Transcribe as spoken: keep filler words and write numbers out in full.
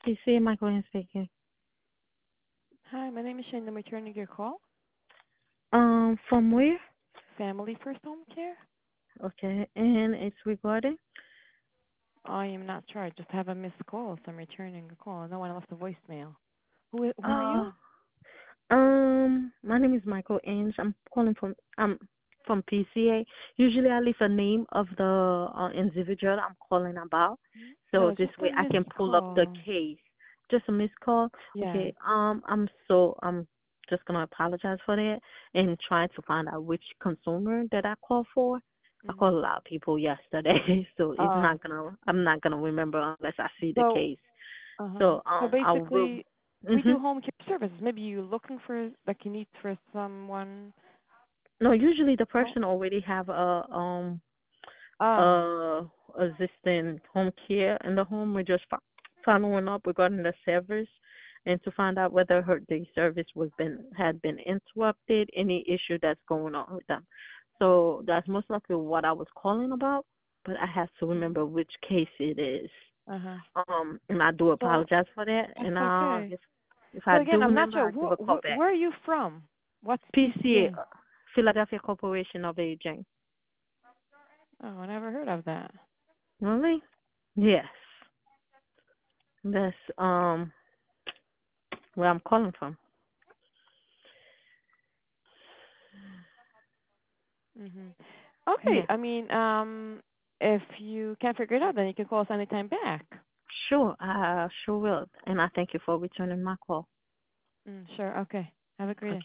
P C A Michael speaking. Hi, my name is Shane. I'm returning your call. Um, from where? Family First Home Care? Okay, and it's regarding. I am not sure. I just have a missed call, so I'm returning a call. No one left a voicemail. Who, i- who are Uh, you? um, my name is Michael Inge. I'm calling from um from P C A. Usually, I leave a name of the uh, individual I'm calling about, so No, this just a way I can missed pull up the call. case. Just a missed call. Yes. Okay. Um, I'm so I'm just gonna apologize for that and try to find out which consumer that I called for. I called Mhm. a lot of people yesterday, so it's Uh, not gonna. I'm not gonna remember unless I see the so, case. uh-huh. So So um, I will. basically, we Mhm. do home care services. Maybe you're looking for, like, you need for someone. No, usually the Oh, person already have a um ah, uh existing home care in the home. We're just fo- following up regarding the service and to find out whether her the service was been had been interrupted, any issue that's going on with them. So that's most likely what I was calling about, but I have to mhm. remember which case it is. Uh-huh. Um, and I do So, apologize for that. that's And uh, okay. if if So I again, do I'm not remember, sure. I'll give a Wh- call wh- back. where are you from? What's P C A, P C A? Philadelphia Corporation of Aging. Oh, I never heard of that. Really? Yes. That's um where I'm calling from. Mhm. Okay. Yeah. I mean, um, if you can't figure it out, then you can call us anytime back. Sure, I sure will. And I thank you for returning my call. Mm, sure. Okay. Have a great day. Okay.